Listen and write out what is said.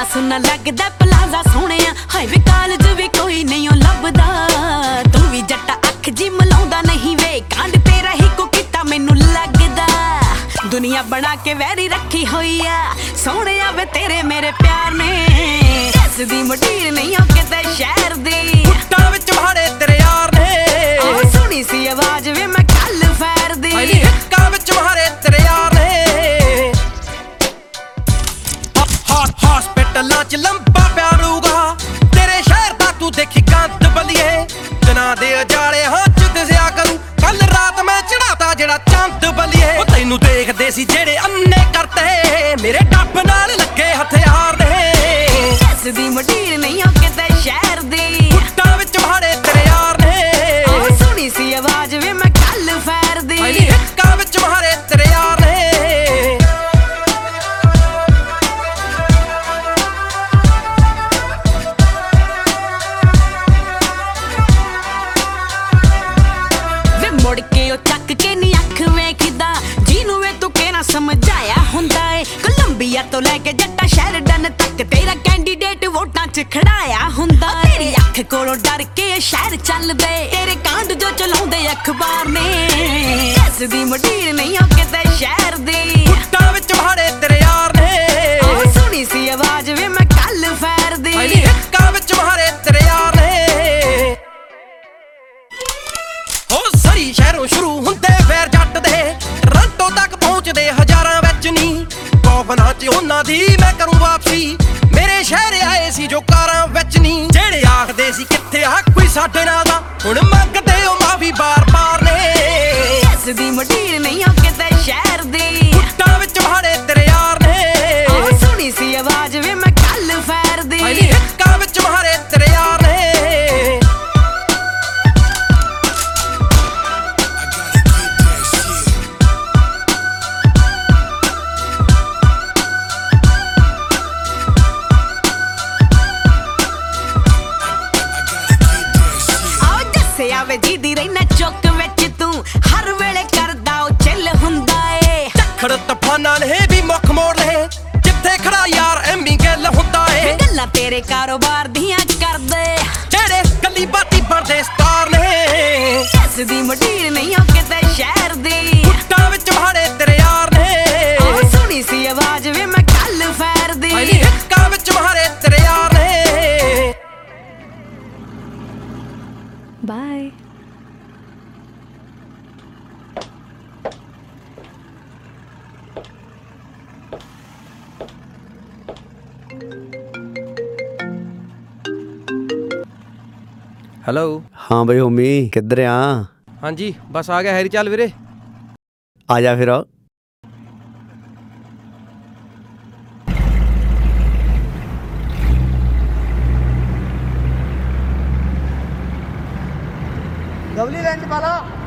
सुना लगदा पलाजा सोहणिया हाय वे कालज वे कोई नहीं लभदा तू भी जट्टा अख जी मलाउंदा नहीं वे कांड तेरा ही को किता मैनू लगदा दुनिया बना के वैरी रखी हुई आ सोहणिया वे तेरे मेरे प्यार ने इस दी मटीर नहीं हो किते शहर दी कुट्टा विच भाड़े तेरे यार ने ओ सुनी सी आवाज वे मैं कल फैर दी हिक्का विच भाड़े तेरे यार ने हॉस्पिटलां च लंबा प्यारूगा तेरे शहर दा तू देखी कंध बलिए दिना दे उजाले हां च दिसिया करूं कल रात मैं चढ़ाता जेड़ा चंद बलिए ओ तैनू देखदे सी जेड़े अन्ने करते मेरे डब नाल लगे हथियार ने इस दी मटीर नहीं हो किते शहर दी कुट्टा विच भाड़े तेरे यार ने ओ सुनी सी आवाज वे मैं कल फैर दी हिक्का विच भाड़े तेरे यार ने मुड़ के ओ चक के नी अख वेखदा जीनू वे तू कहना समझाया हुंदा है कोलंबिया तो लेके जट्टा शहरडन तक तेरा कैंडीडेट वोटां च खड़ाया हुंदा तेरी अख कोलों डर के शहर चलदे तेरे कांड जो चलाउंदे अखबार ने इस दी मटीर नहीं हो किते शहर दी कुट्टा विच भाड़े तेरे यार ने ओ सुनी सी आवाज वे मैं कल फैर दी हिक्का विच भाड़े तेरे यार ने सरी शहरों शुरू हुंदे फैर जट दे टोरंटो तक पहुंचदे हजारां विच नी कौफना च उन्हां दी मैं करूं वापसी मेरे शहर आए सी जो कारां विच नी जेड़े आखदे सी कित्थे आ कोई साडे नाल दा हुण मंगदे ओ माफी बार-बार ने इस दी मटीर नहीं हो किते शहर दी कुट्टा विच भाड़े तेरे यार ने ओ सुनी सी आवाज वे मैं कल फैर दी हिक्का विच भाड़े तेरे यार ने आवे जीदी रहना चौक विच तू हर वेले करदा ओ चिल हुंदा ए झक्खड़ तूफानां ने भी मुख मोड़ ले जिथे खड़ा यार एमी गल हुंदा ए गल्लां तेरे कारोबार दियां करदे जेड़े गली बाती बनदे स्टार ने इस दी मटीर नहीं हो किते शहर दी कुट्टा विच भाड़े तेरे यार ने ओ सुनी सी आवाज वे मैं कल फैर दी हिक्का विच भाड़े तेरे यार ने बाय हेलो हाँ बई होमी किधर आ? हाँ जी बस आ गया हैरी चल वीरे आ जा फिर लवली लैंड वाला